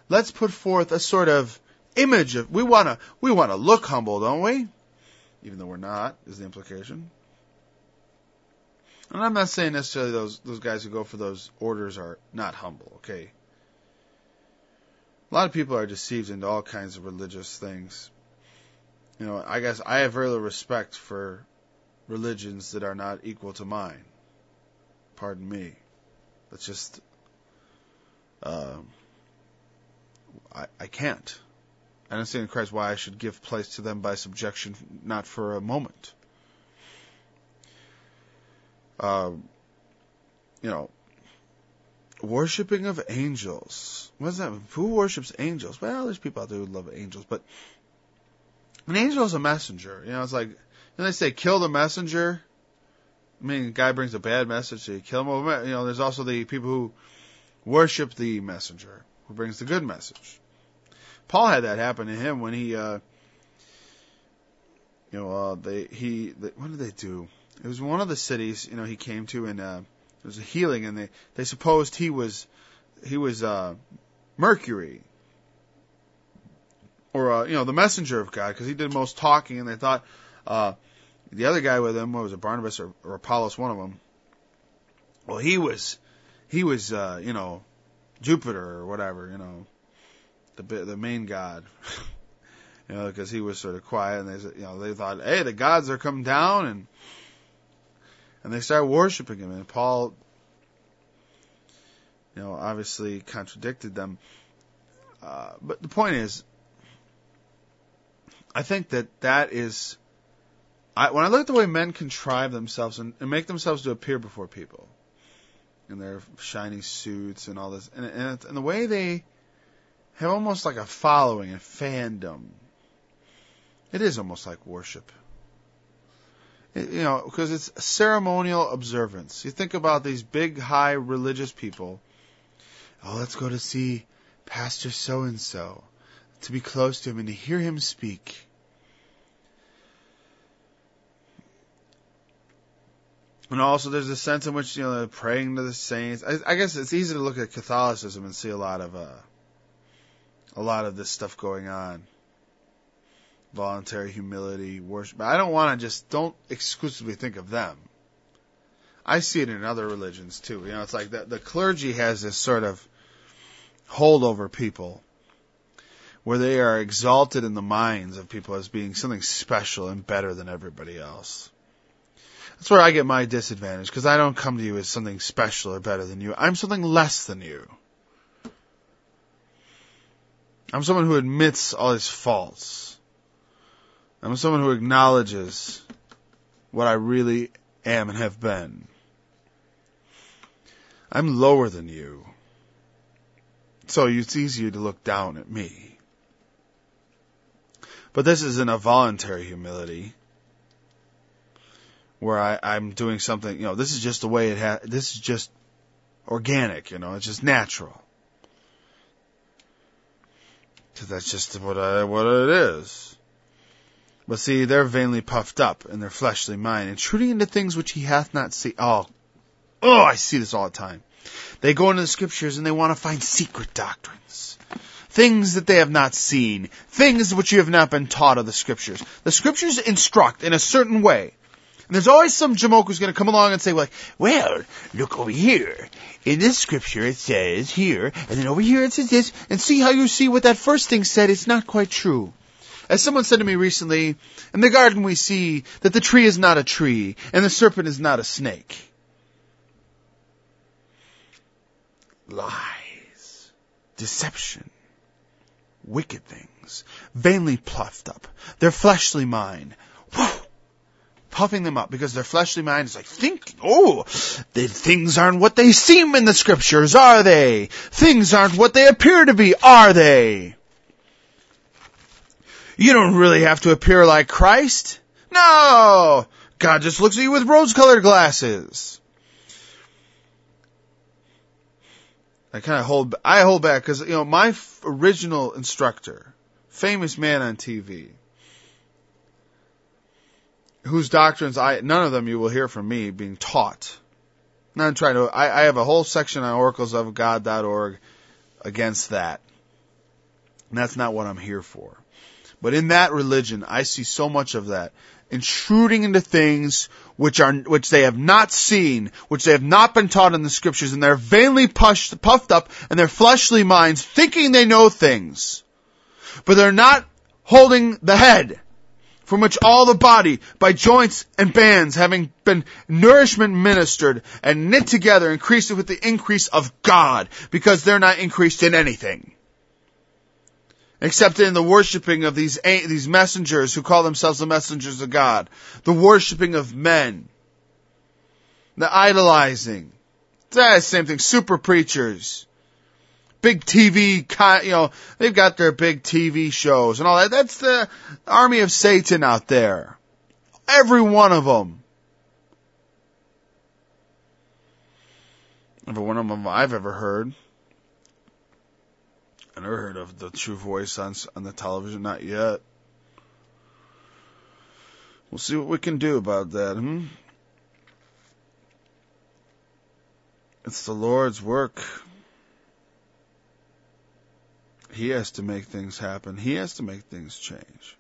let's put forth a sort of image of, we want to look humble, don't we? Even though we're not, is the implication. And I'm not saying necessarily those guys who go for those orders are not humble, okay? A lot of people are deceived into all kinds of religious things. You know, I guess I have very little respect for religions that are not equal to mine. Pardon me. That's just, I can't. I don't see in Christ why I should give place to them by subjection, not for a moment. You know, worshipping of angels. What is that? Who worships angels? Well, there's people out there who love angels, but an angel is a messenger. You know, it's like, they say kill the messenger. I mean, a guy brings a bad message, so you kill him. You know, there's also the people who worship the messenger, who brings the good message. Paul had that happen to him when he, what did they do? It was one of the cities, you know, he came to, and it was a healing, and they supposed he was Mercury, or the messenger of God, because he did most talking, and they thought the other guy with him, what was it, Barnabas or Apollos, one of them? Well, he was Jupiter or whatever, the main god. Because he was sort of quiet, and they thought, hey, the gods are coming down, and they started worshiping him, and Paul, obviously contradicted them. But the point is, I think that is, when I look at the way men contrive themselves and make themselves to appear before people in their shiny suits and all this, and the way they have almost like a following, a fandom, it is almost like worship. Because it's ceremonial observance. You think about these big, high religious people. Oh, let's go to see Pastor so-and-so, to be close to him and to hear him speak. And also there's a sense in which, they're praying to the saints. I guess it's easy to look at Catholicism and see a lot of this stuff going on. Voluntary humility, worship. But I don't exclusively think of them. I see it in other religions too. It's like the clergy has this sort of hold over people where they are exalted in the minds of people as being something special and better than everybody else. That's where I get my disadvantage, because I don't come to you as something special or better than you. I'm something less than you. I'm someone who admits all his faults. I'm someone who acknowledges what I really am and have been. I'm lower than you. So it's easier to look down at me. But this isn't a voluntary humility where I'm doing something, this is just the way this is just organic, it's just natural. So that's just what it is. But see, they're vainly puffed up in their fleshly mind, intruding into things which he hath not seen. Oh, I see this all the time. They go into the scriptures and they want to find secret doctrines. Things that they have not seen. Things which you have not been taught of the scriptures. The scriptures instruct in a certain way. And there's always some jamoke who's going to come along and say, well, look over here. In this scripture it says here, and then over here it says this, and see how you see what that first thing said, it's not quite true. As someone said to me recently, in the garden we see that the tree is not a tree, and the serpent is not a snake. Lies, deception, wicked things, vainly puffed up, their fleshly mind, puffing them up, because their fleshly mind is like, the things aren't what they seem in the scriptures, are they? Things aren't what they appear to be, are they? You don't really have to appear like Christ. No! God just looks at you with rose-colored glasses. I hold back because, my original instructor, famous man on TV, whose doctrines none of them you will hear from me being taught. I have a whole section on oraclesofgod.org against that. And that's not what I'm here for. But in that religion, I see so much of that. Intruding into things which they have not seen, which they have not been taught in the scriptures, and they're vainly puffed up in their fleshly minds, thinking they know things. But they're not holding the head, from which all the body, by joints and bands, having been nourishment ministered and knit together, increased with the increase of God, because they're not increased in anything. Except in the worshiping of these messengers who call themselves the messengers of God. The worshiping of men. The idolizing. That's the same thing. Super preachers. Big TV, they've got their big TV shows and all that. That's the army of Satan out there. Every one of them. Every one of them I've ever heard. I never heard of the True Voice on the television, not yet. We'll see what we can do about that, It's the Lord's work. He has to make things happen. He has to make things change.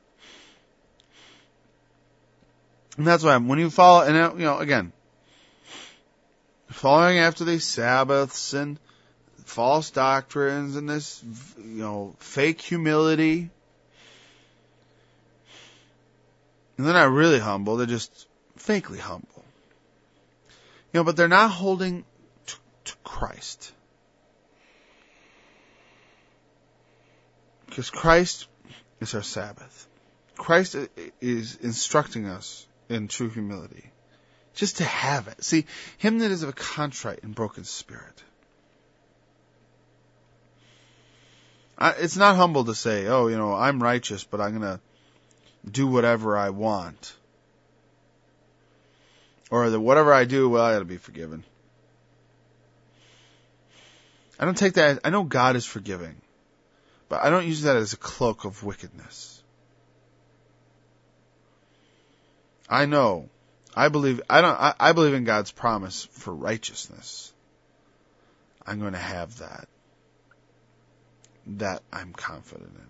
And that's why when you follow, and again, following after these Sabbaths and false doctrines and this, fake humility. And they're not really humble, they're just fakely humble. But they're not holding to Christ. Because Christ is our Sabbath. Christ is instructing us in true humility. Just to have it. See, him that is of a contrite and broken spirit. It's not humble to say, I'm righteous, but I'm going to do whatever I want. Or that whatever I do, I got to be forgiven. I don't take that. I know God is forgiving, but I don't use that as a cloak of wickedness. I know. I believe in God's promise for righteousness. I'm going to have that. That I'm confident in.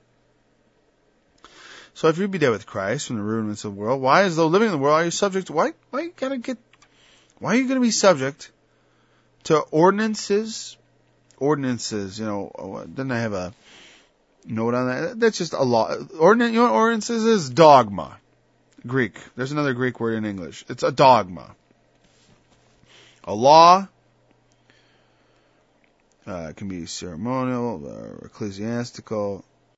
So if you be dead with Christ from the rudiments of the world, why, as though living in the world, are you subject? Why are you going to be subject to ordinances? Ordinances, didn't I have a note on that? That's just a law. Ordinances is dogma. Greek. There's another Greek word in English. It's a dogma. A law. It can be ceremonial or ecclesiastical.